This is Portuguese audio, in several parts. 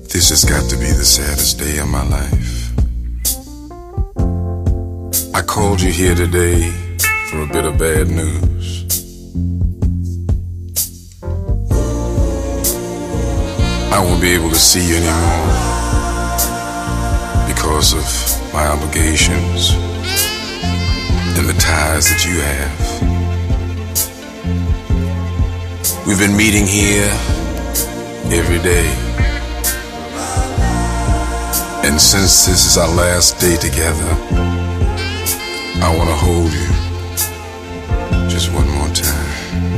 This has got to be the saddest day of my life. I called you here today for a bit of bad news. I won't be able to see you anymore because of my obligations and the ties that you have. We've been meeting here every day. And since this is our last day together, I want to hold you just one more time.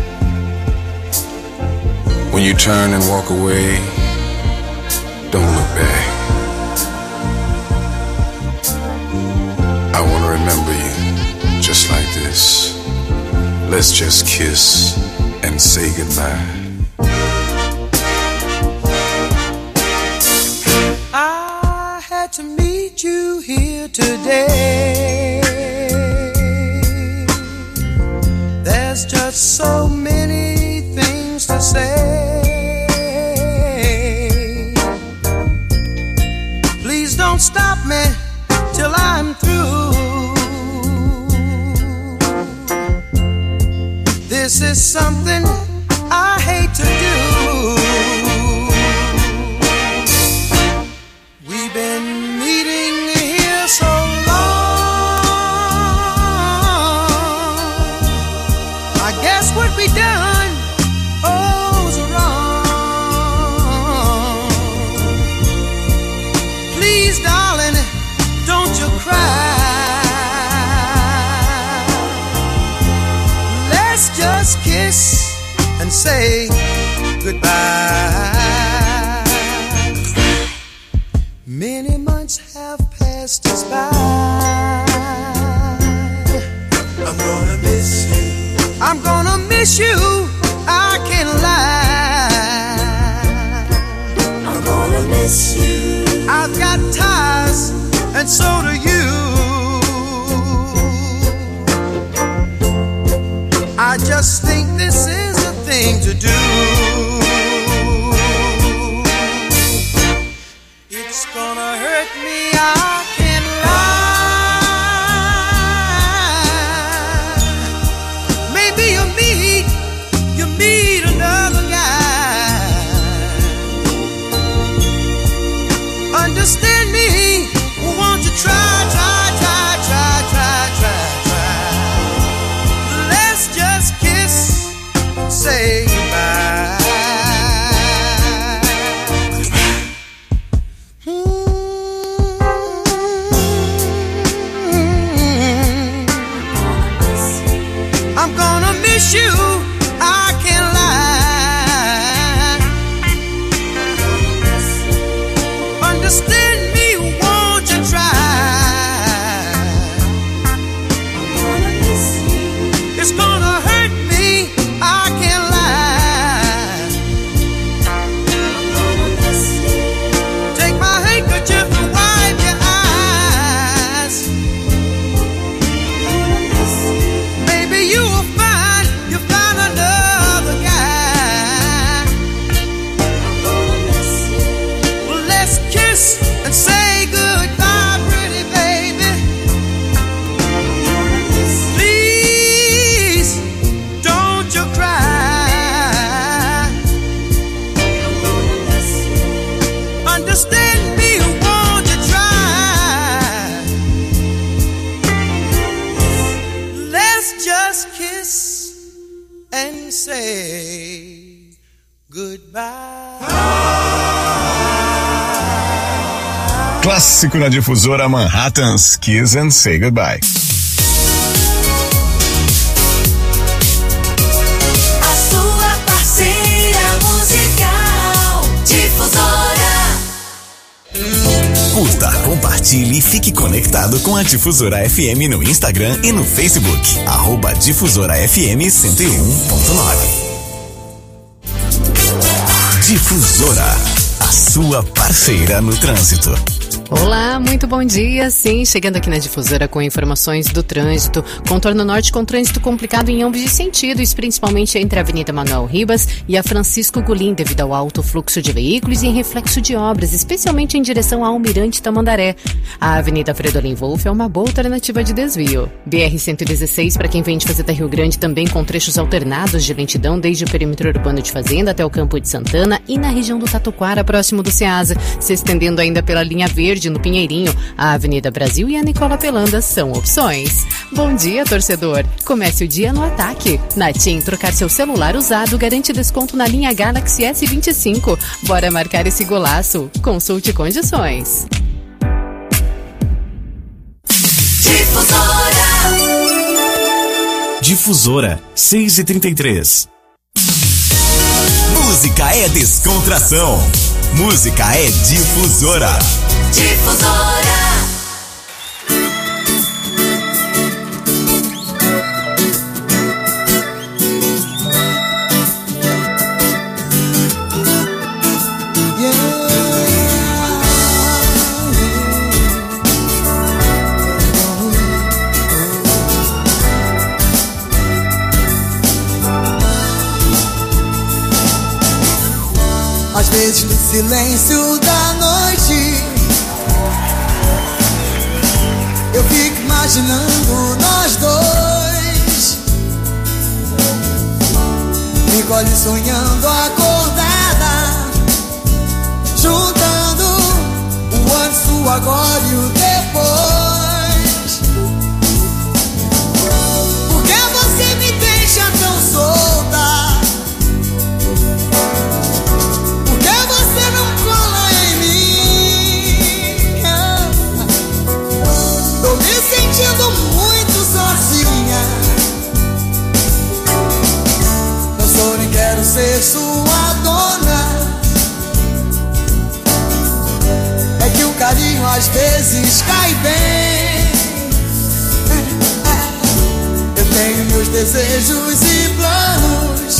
When you turn and walk away, don't look back. I want to remember you just like this. Let's just kiss and say goodbye. I had to meet you here today. There's just so many things to say. Please don't stop me till I'm through. This is something I hate to do. We've been meeting here so long. I guess what we done was wrong. Please, darling, don't you cry. Let's just kiss and say goodbye. Many months have passed us by. I'm gonna miss you. I'm gonna miss you. I can't lie. I'm gonna miss you. I've got ties, and so do you. I just think this is the thing to do. It's gonna hurt me, I can't lie. Maybe you meet another guy. Understand me, won't you try. Let's just kiss and say goodbye. I'm gonna miss you, I can't lie. Understand me, won't you try? It's gonna hurt me, I can't lie. Take my handkerchief and wipe your eyes. Maybe you will find another guy. Well, let's kiss and say goodbye, pretty baby. Please, don't you cry. Understand me, won't you try? Let's just kiss and say goodbye. Clássico na difusora Manhattan's Kiss and Say Goodbye. A sua parceira musical, Difusora. Curta, compartilhe e fique conectado com a Difusora FM no Instagram e no Facebook. @Difusora FM 101.9. Difusora, a sua parceira no trânsito. Olá, muito bom dia. Sim, chegando aqui na Difusora com informações do trânsito. Contorno Norte com trânsito complicado em ambos os sentidos, principalmente entre a Avenida Manuel Ribas e a Francisco Golim, devido ao alto fluxo de veículos e em reflexo de obras, especialmente em direção ao Almirante Tamandaré. A Avenida Fredolin Wolff é uma boa alternativa de desvio. BR-116 para quem vem de Fazenda Rio Grande, também com trechos alternados de lentidão desde o perímetro urbano de Fazenda até o Campo de Santana e na região do Tatuquara, próximo do Ceasa, se estendendo ainda pela linha verde no Pinheirinho. A Avenida Brasil e a Nicola Pelanda são opções. Bom dia, torcedor. Comece o dia no ataque. Na TIM, trocar seu celular usado garante desconto na linha Galaxy S25. Bora marcar esse golaço. Consulte condições. Difusora 6h33. Música é descontração. Música é Difusora. Difusora. Às vezes no silêncio da noite eu fico imaginando nós dois, me colhe sonhando acordada, juntando o antes, o agora e o depois. Por que você me deixa tão solta? Sentindo muito sozinha, não sou nem quero ser sua dona. É que o carinho às vezes cai bem. Eu tenho meus desejos e planos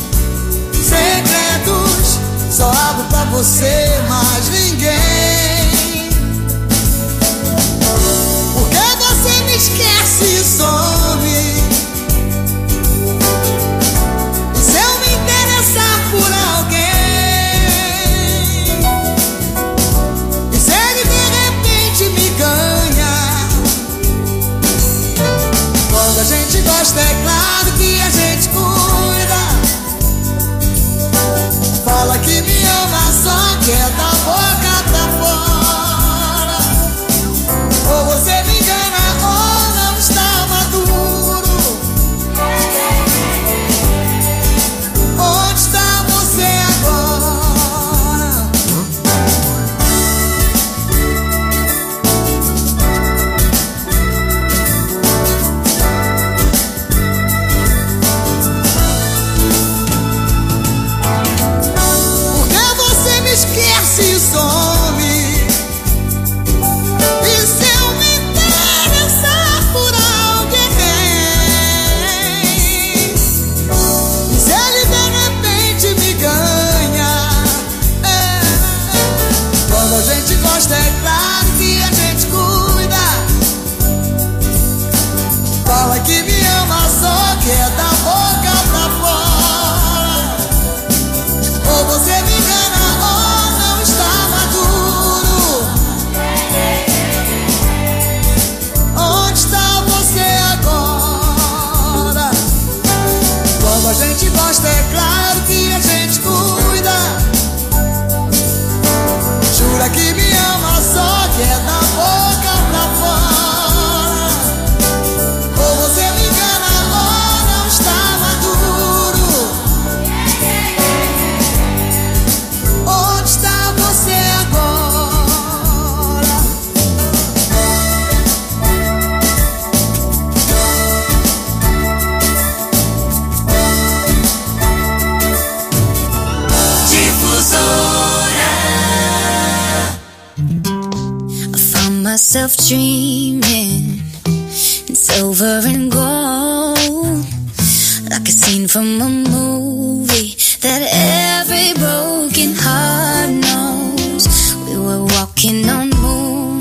secretos, só abro pra você, mas ninguém. Você me esquece e some. E se eu me interessar por alguém, e se ele de repente me ganha? Quando a gente gosta é claro que a gente cuida. Fala que me ama, só que é da boca pra fora. Ou você me engana ou não está maduro. Onde está você agora? Por que você me esquece e some? É claro que a gente cuida. Fala que me ama, só que é da boca pra fora. Ou você me engana ou não está maduro. Onde está você agora? Quando a gente gosta é claro que a gente cuida. Jura que me ama, só que é da boca pra fora. Ou você me engana ou não está maduro. Onde está você agora? Difusora. Myself dreaming in silver and gold, like a scene from a movie that every broken heart knows. We were walking on moon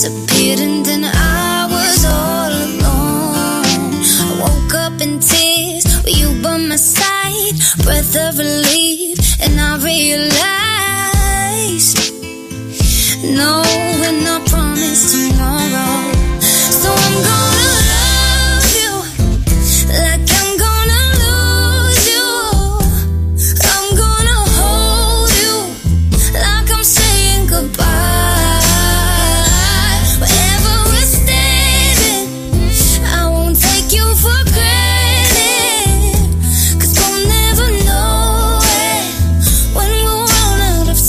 disappeared and then I was all alone. I woke up in tears with you by my side, breath of relief, and I realized no, we're not promised tomorrow. So I'm gonna love you like I'm gonna lose you. I'm gonna hold you like I'm saying goodbye. Wherever we're standing, I won't take you for granted, 'cause we'll never know it when we'll run out of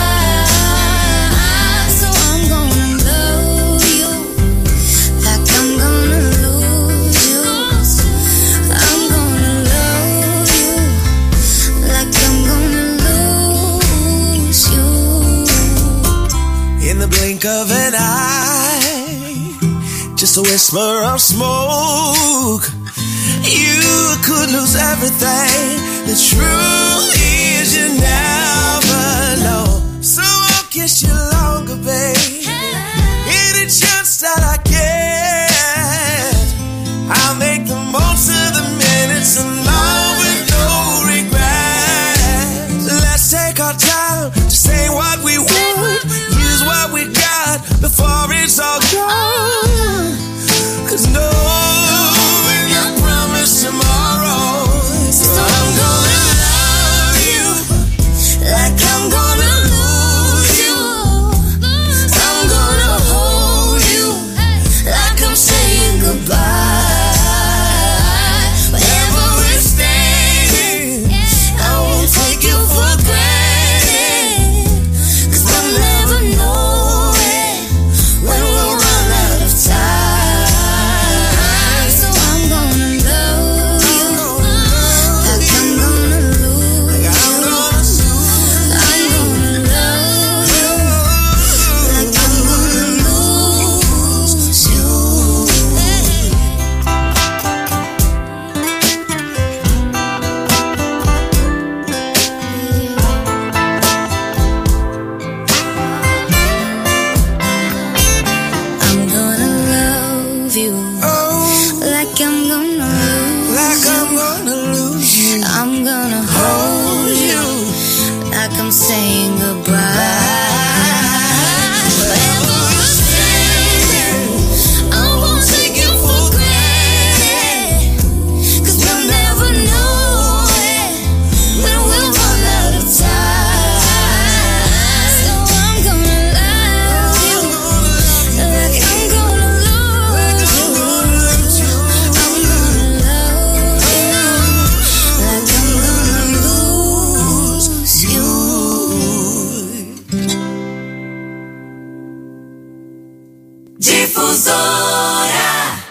time. So I'm gonna love you like I'm gonna lose you. I'm gonna love you like I'm gonna lose you. In the blink of an eye, just a whisper of smoke, you could lose everything. The truth is you never know. So I'll kiss you longer, babe. Any chance that I get, I'll make the most of the minutes alone with no regrets. Let's take our time to say what we want, use what we got before it's all gone. 'Cause no, we're not promised tomorrow. So I'm gonna love you like I'm gonna lose you. I'm gonna hold you like I'm saying goodbye. Wherever we're standing, I won't take you for granted, 'cause we'll never know it when we'll run out of time. So I'm gonna love you like I'm gonna lose you. I'm gonna love you like I'm gonna lose you. I'm gonna love you like I'm gonna lose you. I'm gonna hold you like I'm saying goodbye. Wherever we're standing, I won't take you for granted, 'cause we'll never know it when we'll run out of time. So I'm gonna love you like I'm gonna lose you. I'm gonna love you like I'm gonna lose you. Difusora.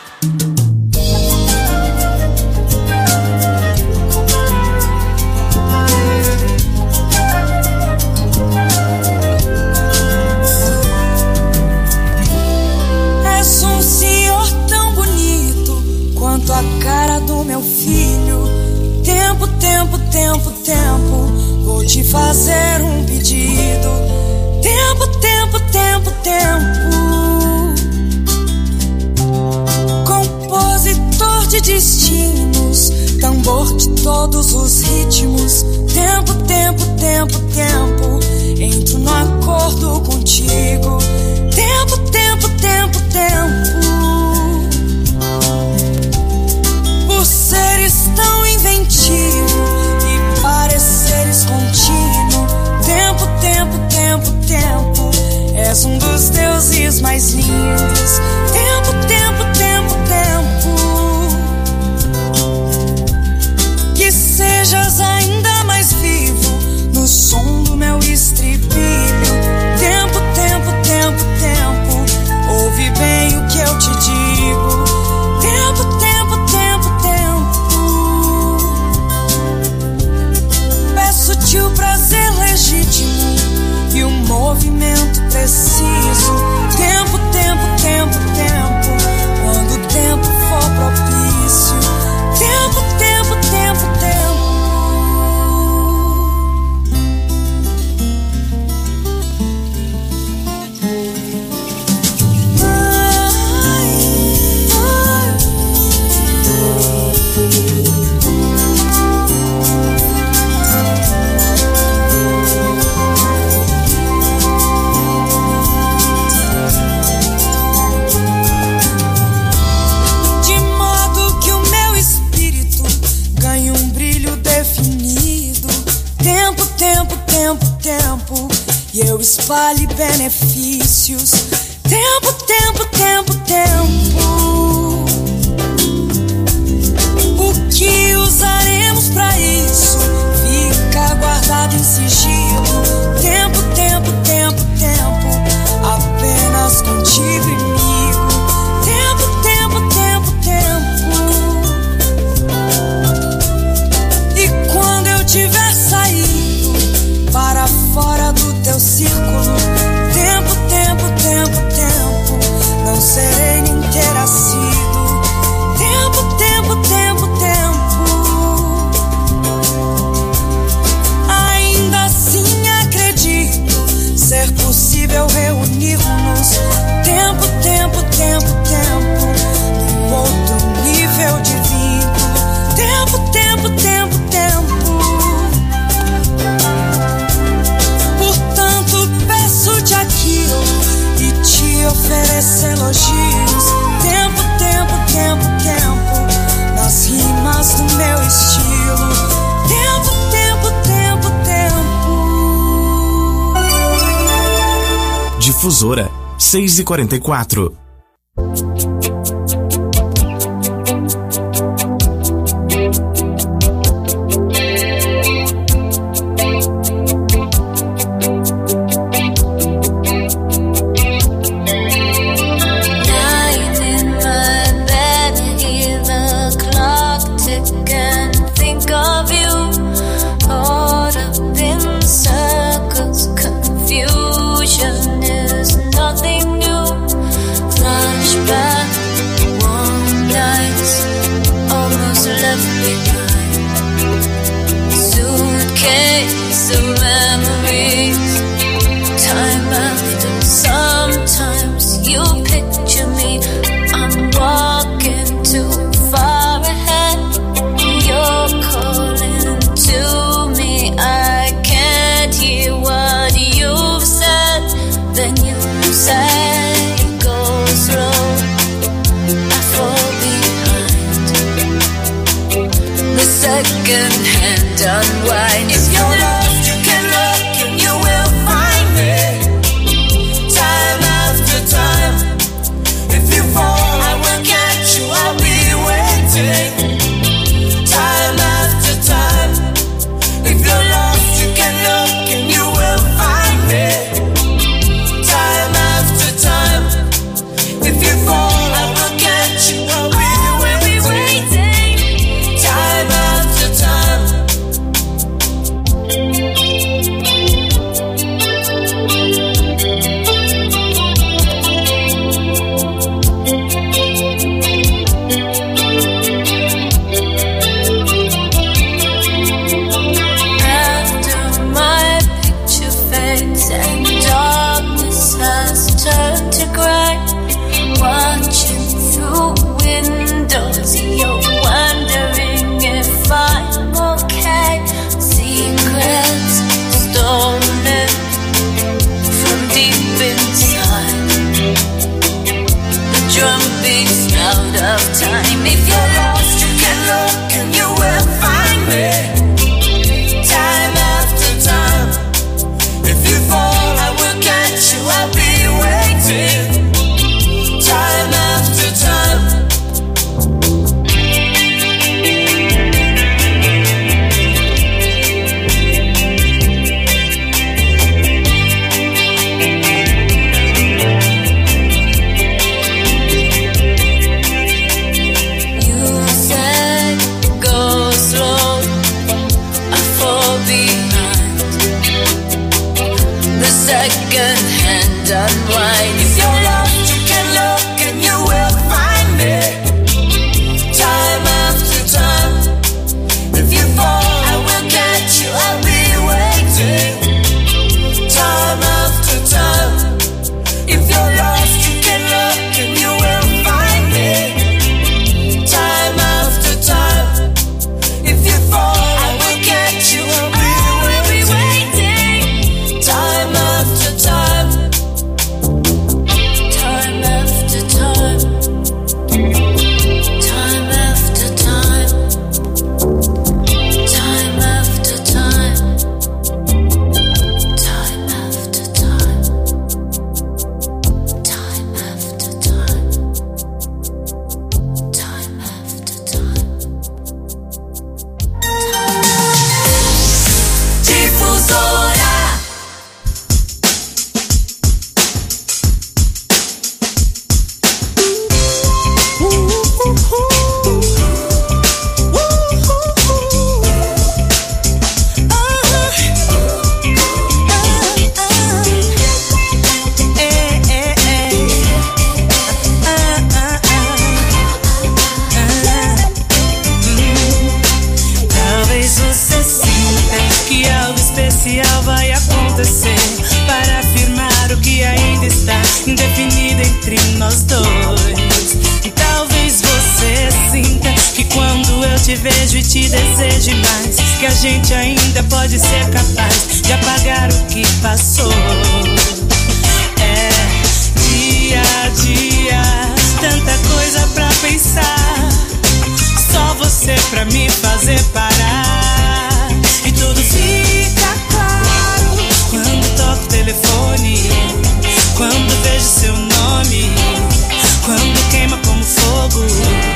És um senhor tão bonito quanto a cara do meu filho. Tempo, tempo, tempo, tempo, vou te fazer um pedido. Tempo, tempo, tempo, tempo. Compositor de destinos, tambor de todos os ritmos. Tempo, tempo, tempo, tempo, entro no acordo contigo. Tempo, tempo, tempo, tempo. Por seres tão inventivo e pareceres contínuo. Tempo, tempo, tempo, tempo, és um dos deuses mais lindos. Tempo, tempo, tempo, tempo. Que sejas ainda mais vivo no som do meu estribilho. Tempo, tempo, tempo, tempo, ouve bem o que eu te digo. Tempo, tempo, tempo, tempo. Peço-te o prazer legítimo e o movimento preciso. Tempo, tempo, tempo, espalhe benefícios. Tempo, tempo, tempo, tempo. O que usaremos pra isso? Fica guardado em sigilo. Tempo, tempo, tempo, tempo. Apenas contigo e comigo. Tempo, tempo, tempo, tempo. E quando eu tiver saído para fora do teu círculo, tempo, tempo, tempo, tempo, não serei nem terá sido. Tempo, tempo, tempo, tempo. Ainda assim acredito ser possível reunirmos. Tempo, tempo, tempo, tempo, num outro nível divino. Tempo, tempo, tempo, tempo. Portanto, peço-te aquilo e te ofereço elogios. Tempo, tempo, tempo, tempo, nas rimas do meu estilo. Tempo, tempo, tempo, tempo. Difusora 6h44. que a gente ainda pode ser capaz de apagar o que passou. É dia a dia, tanta coisa pra pensar, só você pra me fazer parar. E tudo fica claro quando toco o telefone, quando vejo seu nome, quando queima como fogo.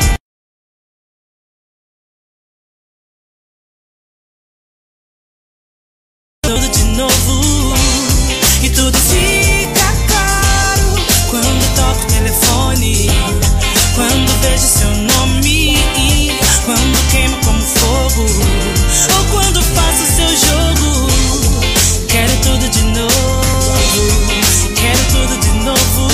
Tudo de novo. E tudo fica claro quando toco o telefone, quando vejo seu nome, quando queima como fogo, ou quando faço seu jogo. Quero tudo de novo, quero tudo de novo.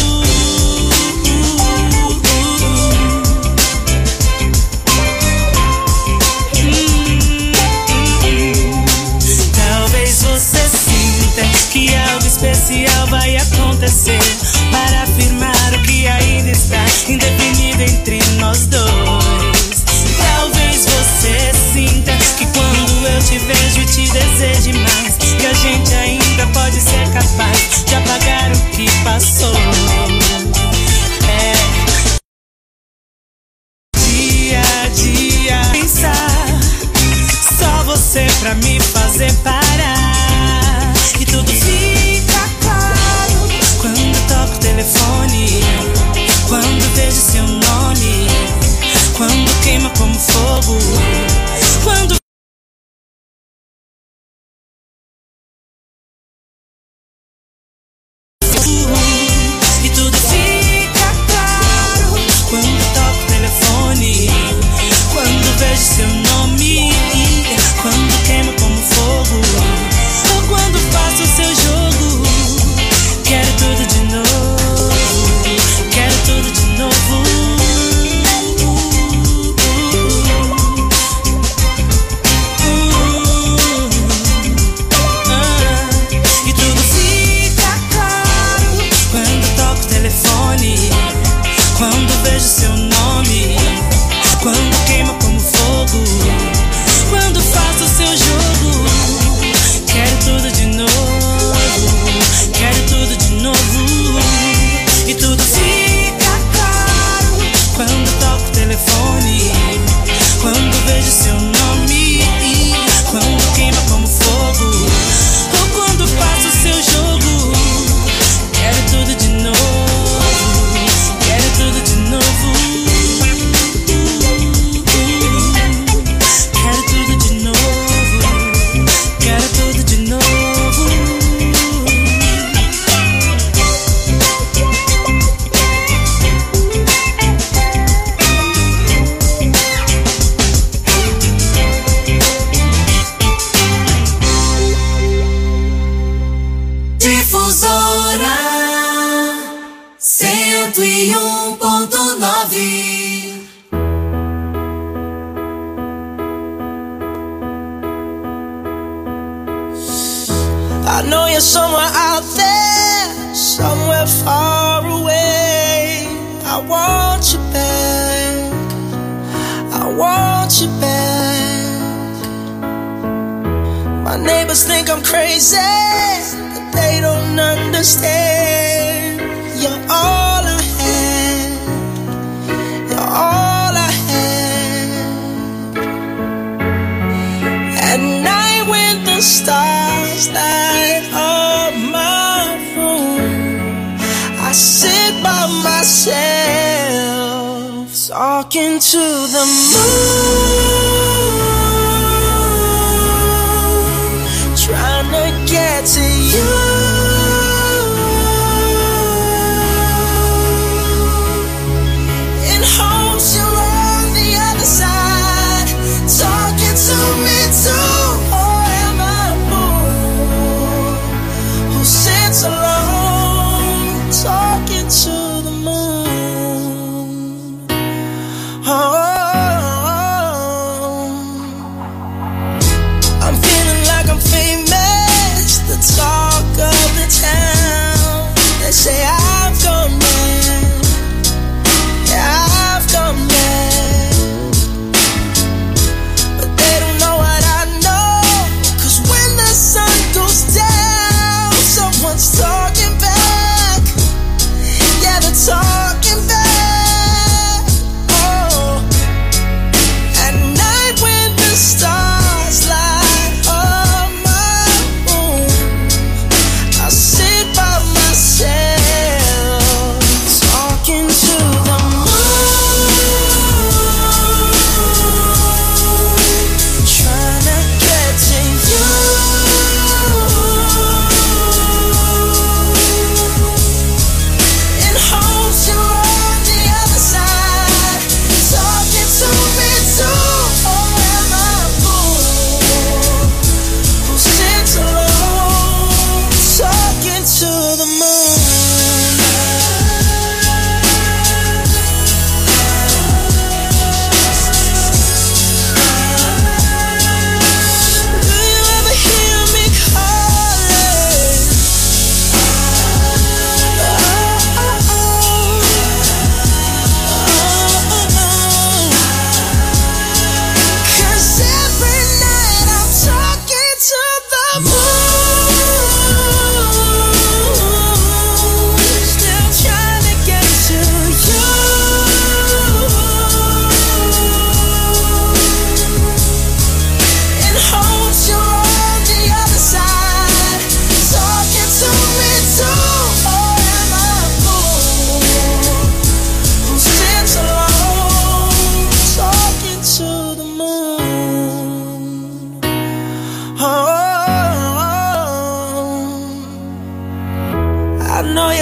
Talvez você sinta que algo especial vai acontecer para afirmar o que ainda está indefinido entre nós dois. Talvez você sinta que quando eu te vejo e te deseje mais, que a gente ainda pode ser capaz de apagar o que passou. É dia a dia pensar, só você pra me fazer parar. E tudo fica claro quando toco o telefone, quando vejo seu nome, quando queima como fogo, quando e tudo fica claro quando toco o telefone, quando vejo seu nome, quando queima como fogo, ou quando faço seu jogo. Quero tudo de novo, quero tudo de novo. E tudo fica claro quando toco o telefone, quando vejo seu nome, quando queima como fogo, quando faço seu jogo. Quero tudo de novo, quero tudo de novo. E tudo fica claro quando toco o telefone, quando vejo seu nome, quando queima como fogo, ou quando faço seu jogo. Quero tudo de novo, quero tudo de novo. Quero tudo de novo, quero tudo de novo. Difusora 101.9. I know you're somewhere out there, somewhere far away. I want you back, I want you back. My neighbors think I'm crazy, but they don't understand. You're all I had, you're all I had. At night when the stars light up my room, I sit by myself talking to the moon, trying to get to you. In hopes you're on the other side, talking to me too. Or am I a fool who sits alone, talking to the moon? Oh,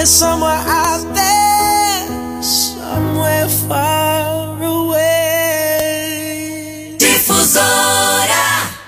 is somewhere out there, somewhere far away. Difusora.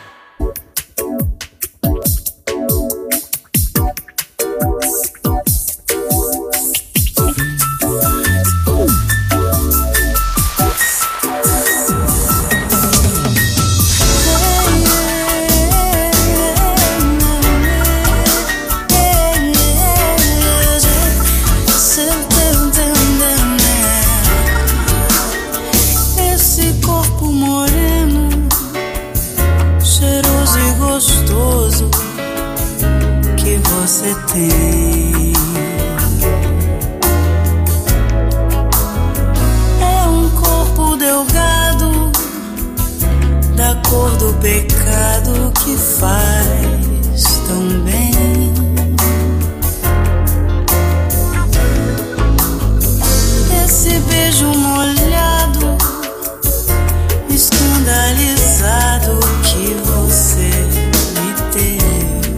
Você tem é um corpo delgado da cor do pecado que faz tão bem. Esse beijo molhado, escandalizado que você me deu.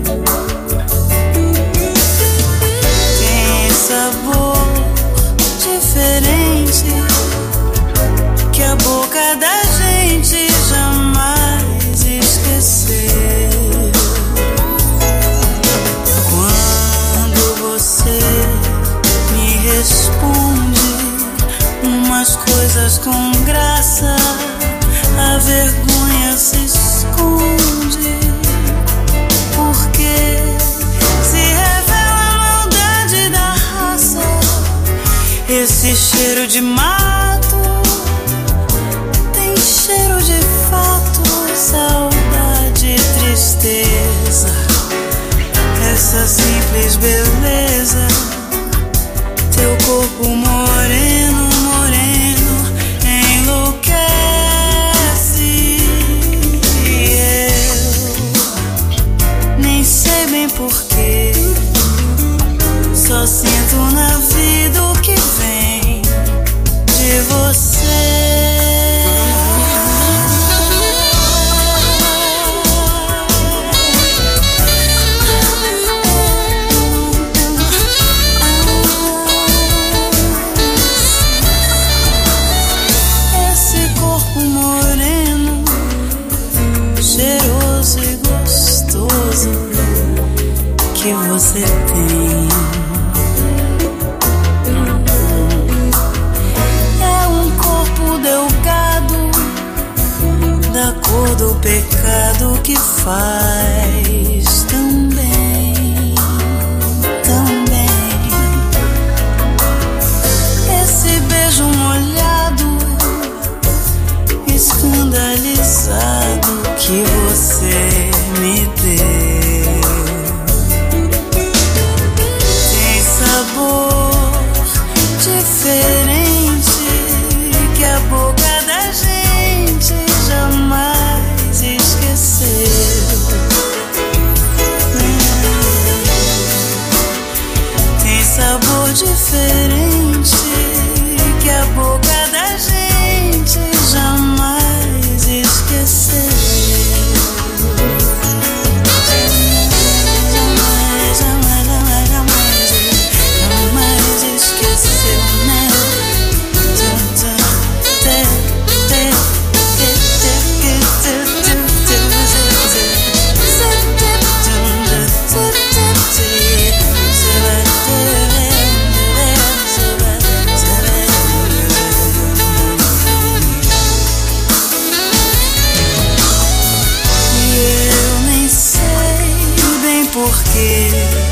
Sabor diferente que a boca da gente jamais esqueceu. Quando você me responde umas coisas com graça, a vergonha se esconde, porque se esse cheiro de mato tem cheiro de fato, saudade e tristeza. Essa simples beleza, teu corpo moreno, moreno, enlouquece. E eu nem sei bem porquê, só sinto na vida o que vem de você. Esse corpo moreno, cheiroso e gostoso que você tem. Da cor do pecado que faz tão bem, tão bem. Esse beijo molhado, escandalizado que você me deu. Tem sabor diferente que a boca da gente jamais esqueceu. Tem sabor diferente que a boca da gente jamais esqueceu. Jamais, jamais, jamais, jamais, jamais esqueceu, né? Porque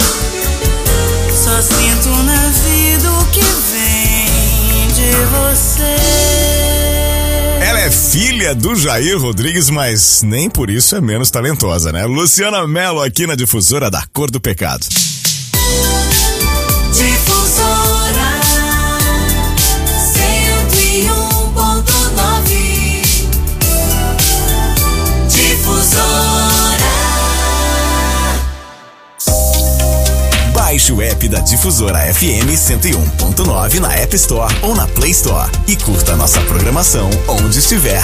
só sinto na vida o que vem de você. Ela é filha do Jair Rodrigues, mas nem por isso é menos talentosa, né? Luciana Mello aqui na Difusora da Cor do Pecado. Difusora 101.9. Difusora. Baixe o app da Difusora FM 101.9 na App Store ou na Play Store e curta nossa programação onde estiver.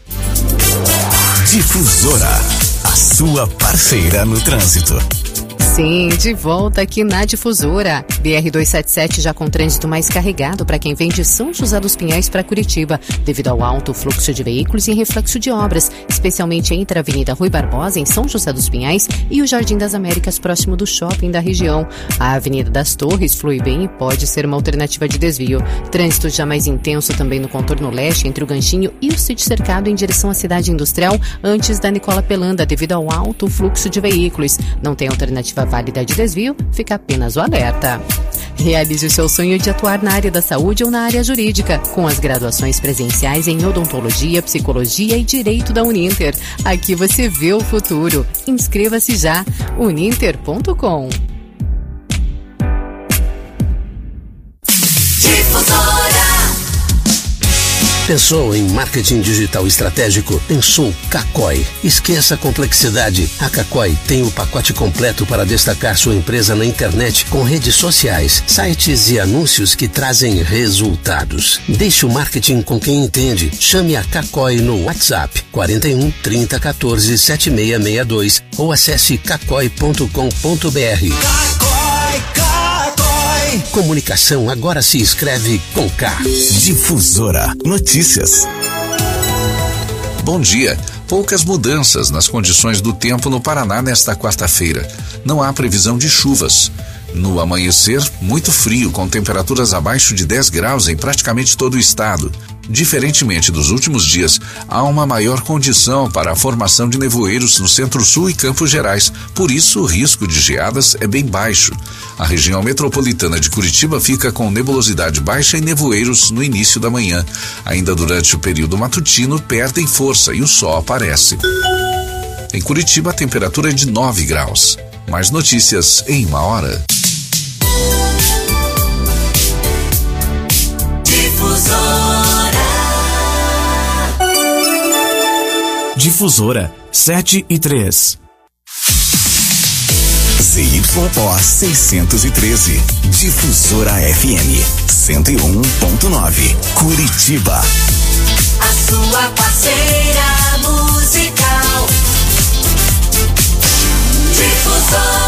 Difusora, a sua parceira no trânsito. Sim, de volta aqui na Difusora. BR-277 já com trânsito mais carregado para quem vem de São José dos Pinhais para Curitiba, devido ao alto fluxo de veículos e reflexo de obras, especialmente entre a Avenida Rui Barbosa, em São José dos Pinhais, e o Jardim das Américas, próximo do shopping da região. A Avenida das Torres flui bem e pode ser uma alternativa de desvio. Trânsito já mais intenso também no contorno leste, entre o Ganchinho e o Sítio Cercado, em direção à cidade industrial, antes da Nicola Pelanda, devido ao alto fluxo de veículos. Não tem alternativa válida de desvio, fica apenas o alerta. Realize o seu sonho de atuar na área da saúde ou na área jurídica, com as graduações presenciais em odontologia, psicologia e direito da Uninter. Aqui você vê o futuro. Inscreva-se já, uninter.com. Pensou em marketing digital estratégico? Pensou Kakoi. Esqueça a complexidade. A Kakoi tem o pacote completo para destacar sua empresa na internet com redes sociais, sites e anúncios que trazem resultados. Deixe o marketing com quem entende. Chame a Kakoi no WhatsApp 41 30 14 7662 ou acesse kakoi.com.br. Comunicação agora se escreve com K. Difusora Notícias. Bom dia. Poucas mudanças nas condições do tempo no Paraná nesta quarta-feira. Não há previsão de chuvas. No amanhecer, muito frio, com temperaturas abaixo de 10 graus em praticamente todo o estado. Diferentemente dos últimos dias, há uma maior condição para a formação de nevoeiros no Centro-Sul e Campos Gerais. Por isso, o risco de geadas é bem baixo. A região metropolitana de Curitiba fica com nebulosidade baixa e nevoeiros no início da manhã. Ainda durante o período matutino, perdem força e o sol aparece. Em Curitiba, a temperatura é de 9 graus. Mais notícias em 1 hora. Difusora 7:03. ZYO 613. Difusora FM 101.9. Curitiba. A sua parceira musical. Difusora.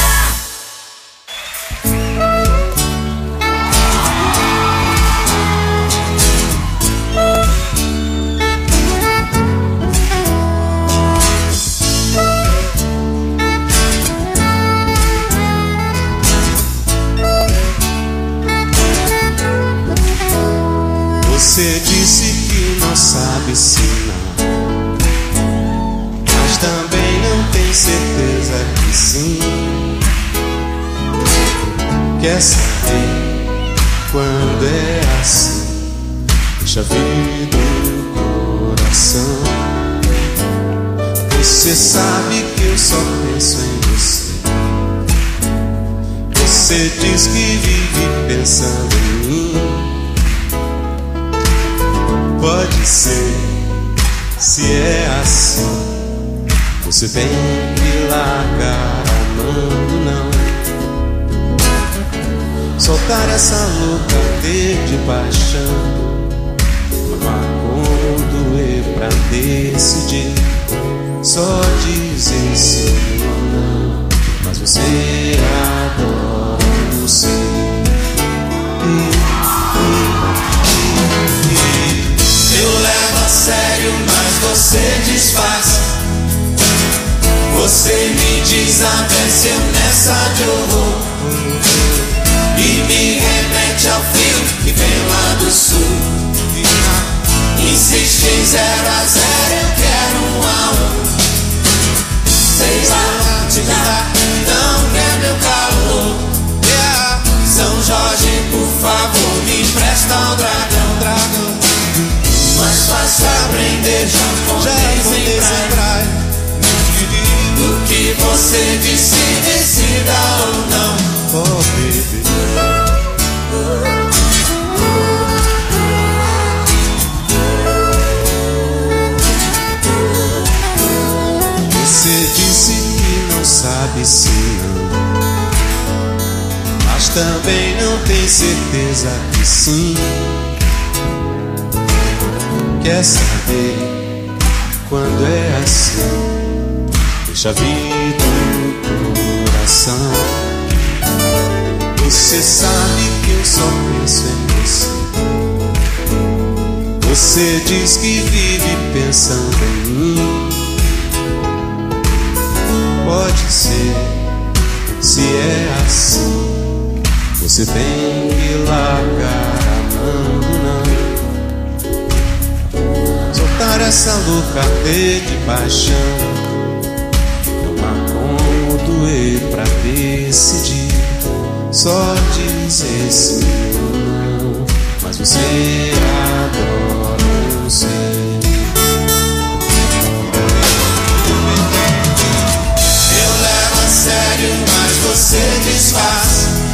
Você disse que não sabe se não, mas também não tem certeza que sim. Quer saber quando é assim? Deixa vir do coração. Você sabe que eu só penso em você. Você diz que vive pensando em mim. Pode ser, se é assim, você tem que largar a mão, não. Soltar essa louca de paixão, amar com doer pra decidir. Só dizer sim ou não, mas você adora o sim. Eu levo a sério, mas você disfarça. Você me desavenceu nessa de horror e me remete ao frio que vem lá do sul. Insiste em 0 a 0, eu quero 1 a 1. Sei lá, te dar, não quer meu calor. São Jorge, por favor, me empresta um dragão. Mais fácil aprender japonês em praia do que você disse, decida ou não. Oh, baby. Você disse que não sabe se não, mas também não tem certeza que sim. Quer saber quando é assim? Deixa vir do coração. Você sabe que eu só penso em você. Você diz que vive pensando em mim. Pode ser, se é assim, você tem que largar a mão, não. Soltar essa louca rede de paixão. Não há como doer pra decidir. Só dizer sim ou não. Mas você adora um ser. Eu levo a sério, mas você desfaz.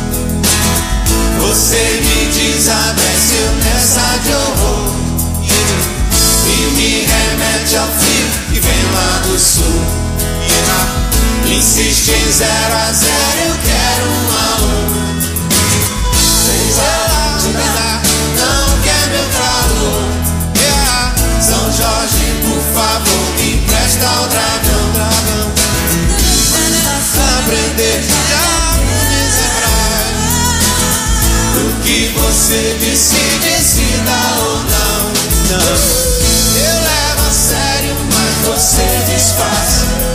Você me desabece nessa de horror. E me remete ao frio que vem lá do sul. Insiste em 0 a 0, eu quero 1 a 1. 6 a 1, não quer meu calor. São Jorge, por favor, me empresta o dragão. Aprender já me lembrar do que você decide se dá ou não. Eu levo a sério, mas você desfaz.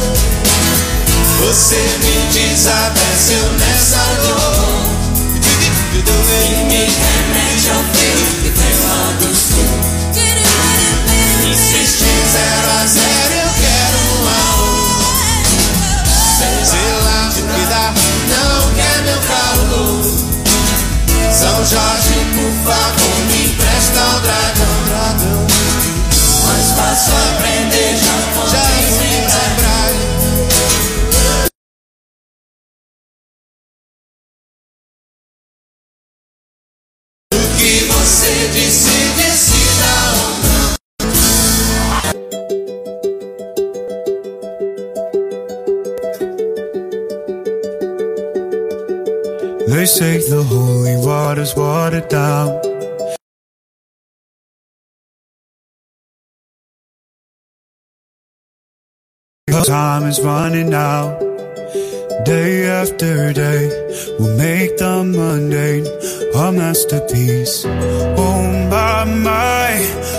Você me desabece, eu nessa dor. E me remete ao frio que vem lá do sul. Insiste em 0 a 0, eu quero 1 a 1. Sei lá o que dá, não quer meu calor. São Jorge, por favor, me empresta o dragão. Mais fácil aprender, já vou me lembrar. Você decide se dá ou não. They say the holy water's watered down. Time is running out. Day after day, we'll make the mundane a masterpiece. Oh my,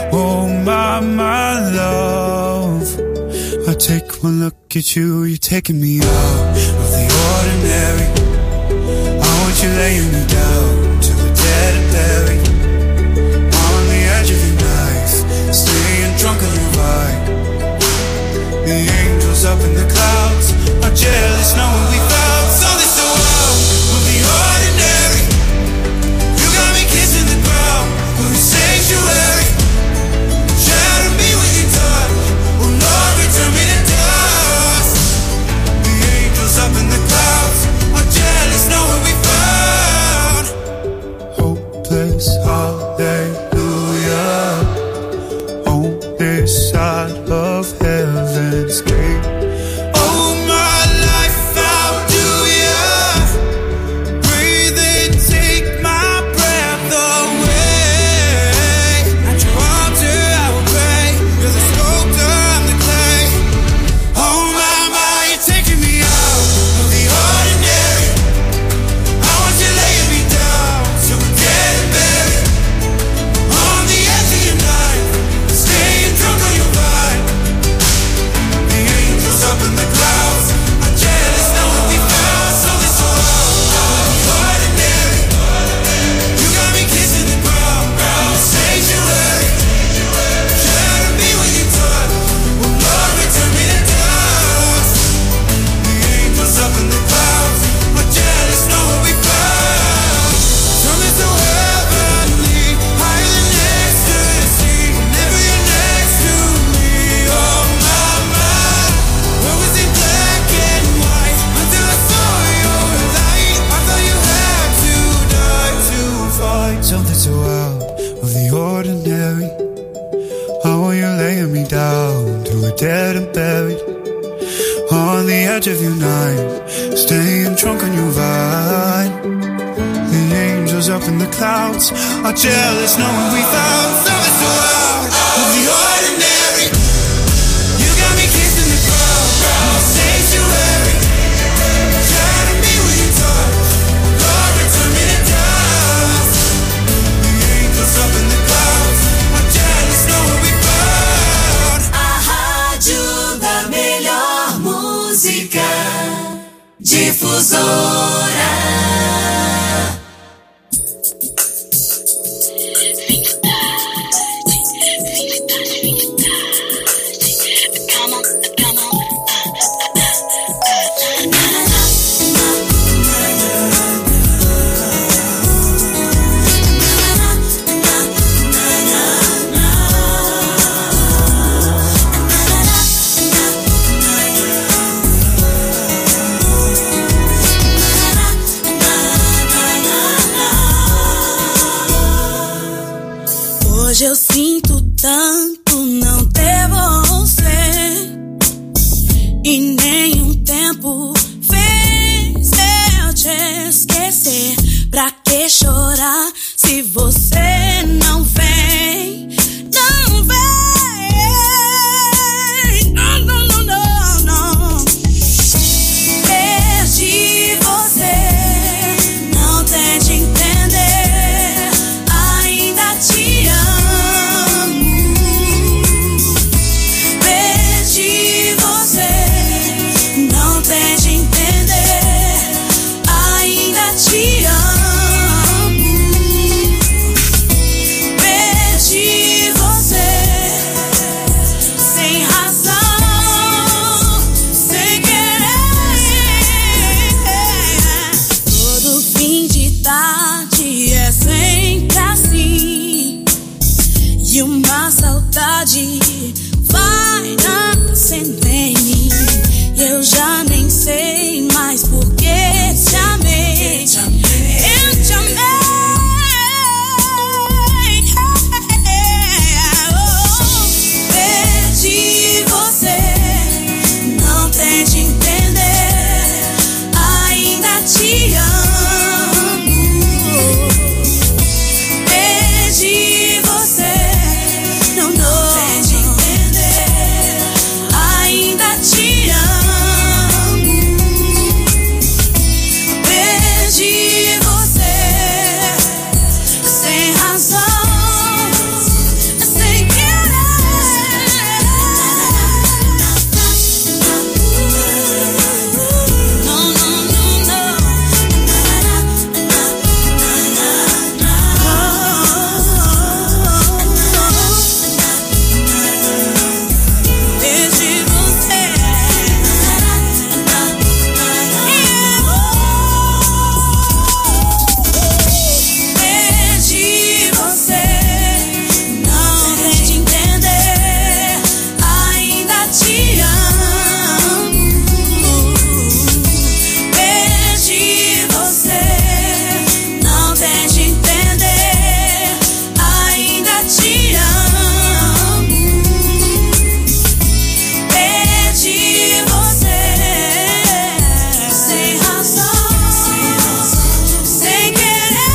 love. I take one look at you, you're taking me out of the ordinary. I want you laying me down till we're dead and buried. On the edge of your knife, staying drunk on your ride. The angels up in the clouds are jealous knowing we found something so out of the ordinary. You got me kissing the ground of the sanctuary. Shadow me with your touch, oh Lord, return me to dust. The angels up in the clouds are jealous knowing we found hopeless hallelujah on this side of heaven's gate. Dead and buried on the edge of your night, staying drunk on your vine. The angels up in the clouds are jealous knowing we found something so out of the ordinary. You got me kissing the ground, sanctuary. Shadow rádio da melhor música. Difusora. Hoje eu sinto tanto não ter você, e nenhum tempo fez eu te esquecer. Pra que chorar se você não vem? Não vem. Não, não, não, não, não. Perdi você, não tente entender, ainda te amo. Perdi você, não tente entender, ainda te amo. Perdi você, sem razão, sem querer. Todo fim de tarde é sempre assim, e uma saudade vai nascendo em mim. Eu já nem sei mais por que te amei. Eu te amei. Perdi você, não tente entender, ainda te amo. Perdi você, não tente entender, ainda te amo. Perdi você, sem razão, sem querer. Não, não, não, não. Perdi você. Perdi você, não tente entender, ainda te amo. Perdi você, não tente entender, ainda te amo. Perdi você, sem razão, sem querer.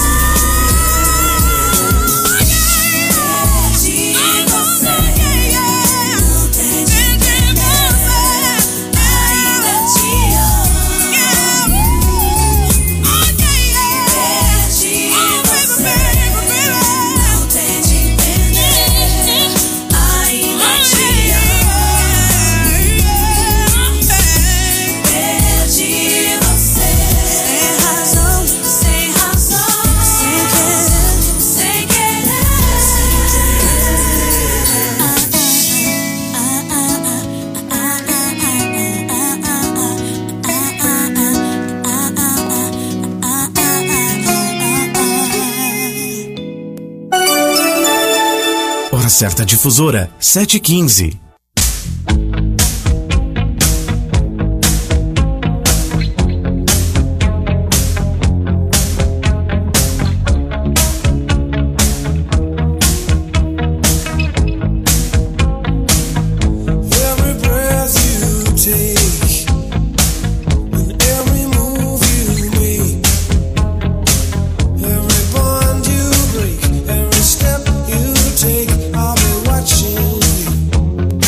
Perdi você, não tente entender, ainda te amo. Perdi você, não tente entender, ainda te amo. Perdi você, sem razão, sem querer, sem Hora certa difusora, 7h15. Every breath you take, and every move you make, every bond you break, every step you take, I'll be watching you.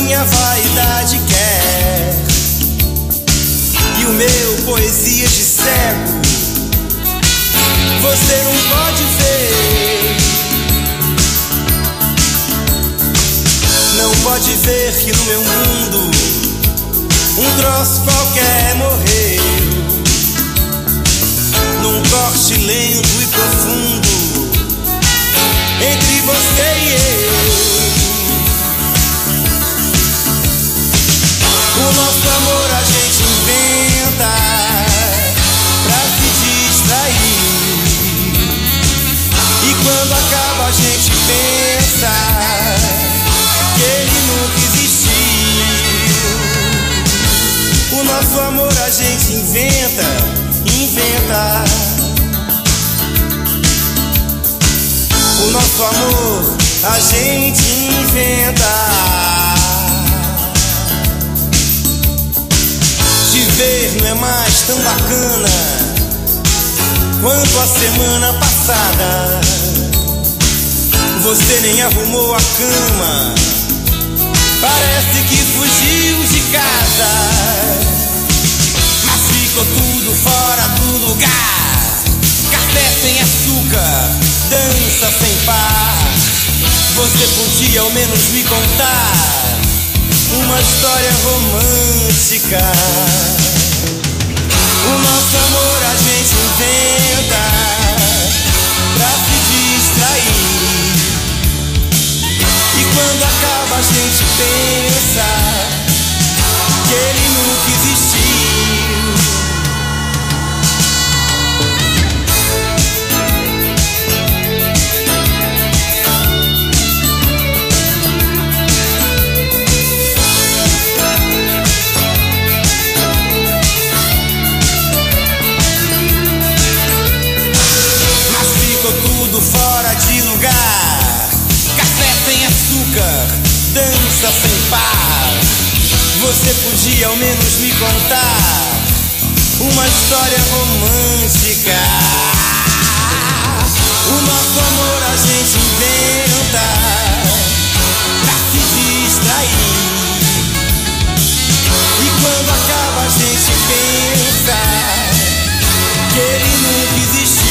minha vaidade quer e o meu poesias de cego você não pode ver. Não pode ver que no meu mundo um troço qualquer morreu num corte lento e profundo entre você e eu. O nosso amor a gente inventa pra se distrair e quando acaba a gente pensa que ele nunca existiu. O nosso amor a gente inventa. O nosso amor a gente inventa. Te ver não é mais tão bacana quanto a semana passada. Você nem arrumou a cama, parece que fugiu de casa, mas ficou tudo fora do lugar. Café sem açúcar, dança sem par. Você podia ao menos me contar uma história romântica. O nosso amor a gente inventa pra se distrair e quando acaba a gente pensa que ele nunca existiu. Fora de lugar, café sem açúcar, dança sem par. Você podia ao menos me contar uma história romântica. O nosso amor a gente inventa pra se distrair e quando acaba a gente pensa que ele nunca existiu.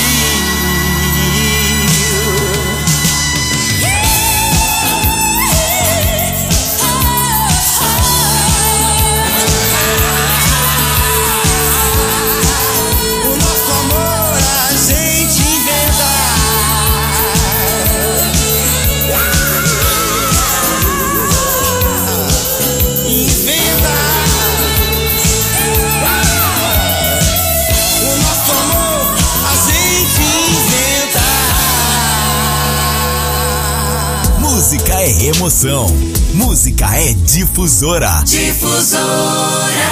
Música é emoção. Música é Difusora. Difusora.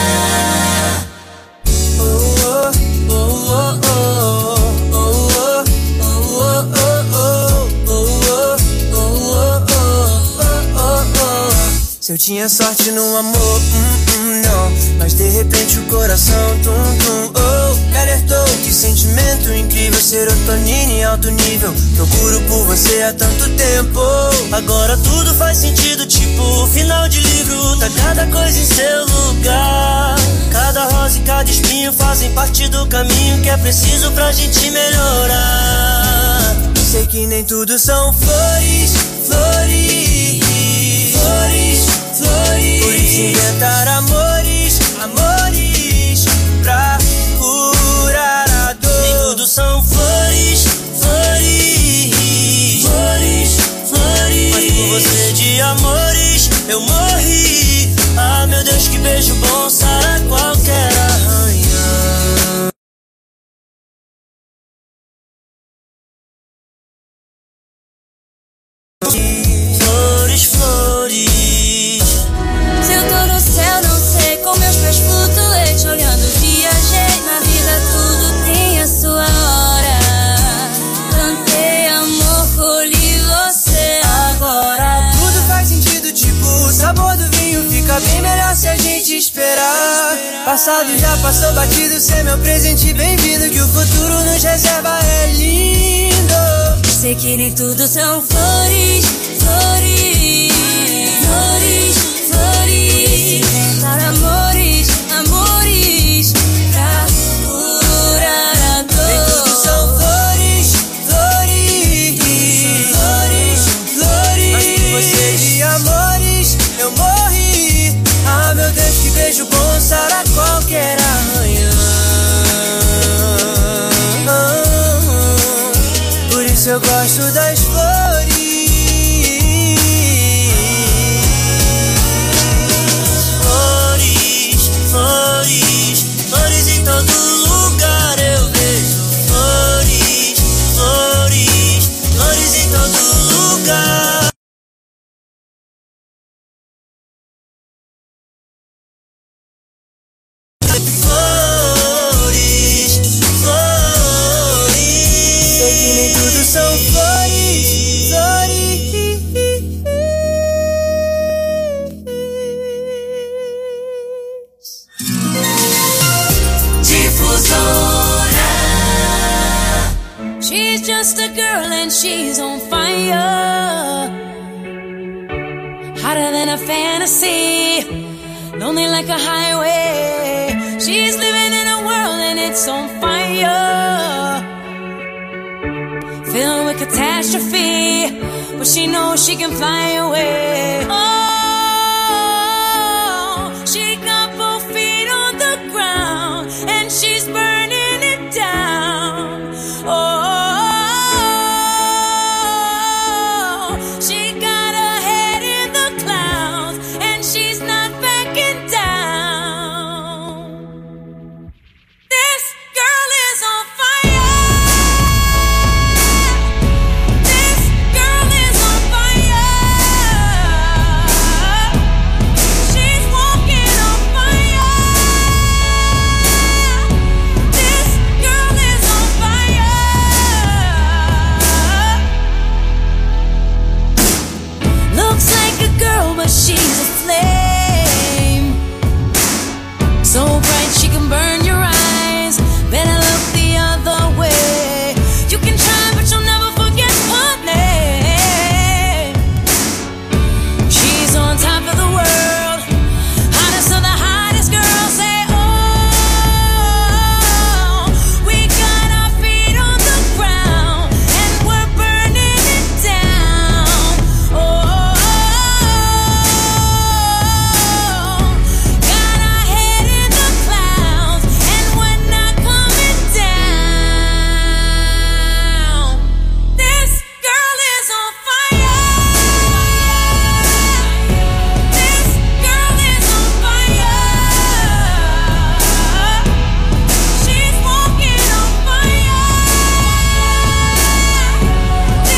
Se eu tinha sorte no amor, não. Mas de repente o coração, me alertou. Que sentimento incrível, serotonina em alto nível. Procuro por você há tanto tempo. Agora tudo faz sentido, tipo final de livro. Tá cada coisa em seu lugar. Cada rosa e cada espinho fazem parte do caminho que é preciso pra gente melhorar. Sei que nem tudo são flores, flores, flores, flores. Por isso inventar amores, amores pra curar a dor. Nem tudo são flores, flores, flores, flores. Mas por você de amores eu morri. Ah, meu Deus, que beijo bom sara qualquer arranhão. Flores, flores. Se eu tô no céu, não sei, com meus pés flutuantes, olhando viajei. Na vida tudo tem a sua hora. Plantei amor, colhi você. Agora tudo faz sentido, tipo o sabor do vinho fica bem melhor se a gente esperar. Passado já passou batido, cê meu presente bem-vindo. Que o futuro nos reserva é lindo. Sei que nem tudo são flores, flores, flores, isso eu gosto das flores. Flores, flores, flores em todo lugar eu vejo. Flores, flores, flores em todo lugar. Flores, flores, sei que nem tudo são flores, flores. Difusora. She's just a girl and she's on fire, hotter than a fantasy, lonely like a highway. She's living in a world and it's on fire, filled with catastrophe, but she knows she can fly away. Oh,